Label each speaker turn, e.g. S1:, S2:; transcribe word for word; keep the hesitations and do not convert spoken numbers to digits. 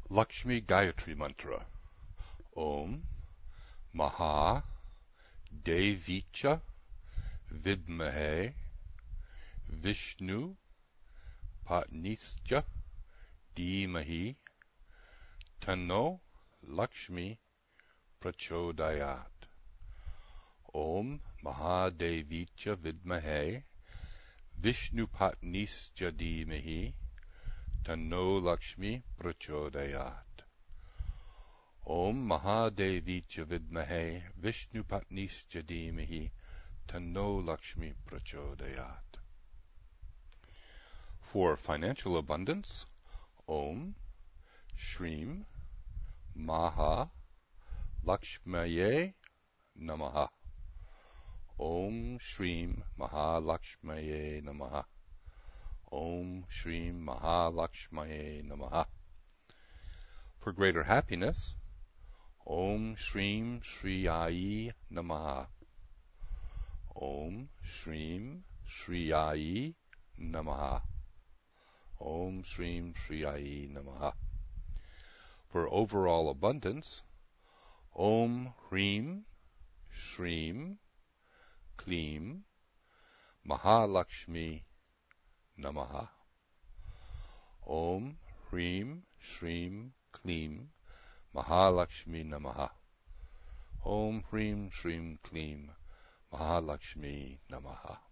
S1: Lakshmi Gayatri Mantra. Om Maha Devicha Vidmahe Vishnu Patnischa Dhimahi Tanno Lakshmi Prachodayat. Om Mahadevicha Vidmahe Vishnu Patnischa Dhimahi Tanno Lakshmi Prachodayat. Om Mahadevicha Vidmahe Vishnu Patnischa Dhimahi Tanno Lakshmi Prachodayat. For financial abundance, Om Shrim Maha Lakshmaye Namaha. Om Shrim Maha Lakshmaye Namaha. Om Shrim Maha Lakshmaye Namaha. For greater happiness, Om Shrim Shriyayi Namaha. Om Shrim Shriyayi Namaha. Om Shrim Shriyayi Namaha. For overall abundance, Om Hrim Shrim Klim Mahalakshmi Namaha. Om Hrim Shrim Klim Mahalakshmi Namaha. Om Hrim Shrim Klim Mahalakshmi Namaha.